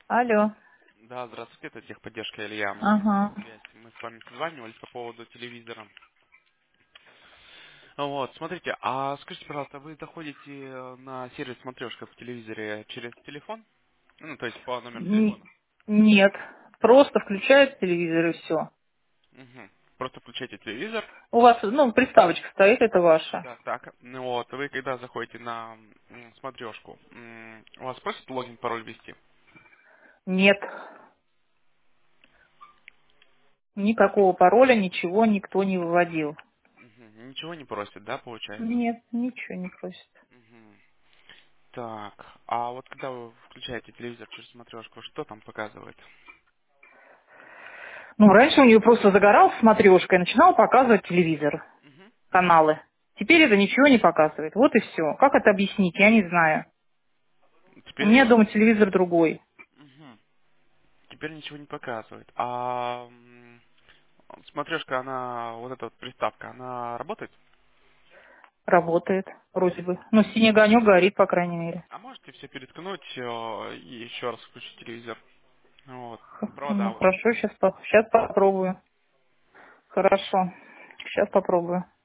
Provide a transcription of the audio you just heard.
Алло. Да, здравствуйте, это техподдержка Илья. Ага. Связь. Мы с вами созванивались по поводу телевизора. Вот, смотрите, а скажите, пожалуйста, вы заходите на сервис смотрешка в телевизоре через телефон? Ну, то есть по номеру Н- телефона? Нет. Просто включают телевизор и все. Угу. Просто включайте телевизор. У вас, ну, приставочка стоит, это ваша? Так, так. Ну вот, вы когда заходите на смотрешку, у вас просят логин, пароль ввести? Нет. Никакого пароля, ничего никто не выводил. Мгм. Ничего не просят, да, получается? Нет, ничего не просит. Мгм. Так, а вот когда вы включаете телевизор через смотрешку, что там показывает? Ну, раньше у нее просто загорался смотрешка и начинал показывать телевизор, Мгм. Мгм. каналы. Теперь это ничего не показывает. Вот и все. Как это объяснить, я не знаю. У Теперь, меня дома телевизор другой. мгм, теперь ничего не показывает. А смотрешка, она, вот эта вот приставка, она работает? Работает, вроде бы. Ну, синий огонек горит, по крайней мере. А можете все переткнуть и еще раз включить телевизор? Вот. Провода Ну, вот эти. хорошо, сейчас попробую. Хорошо. Сейчас попробую.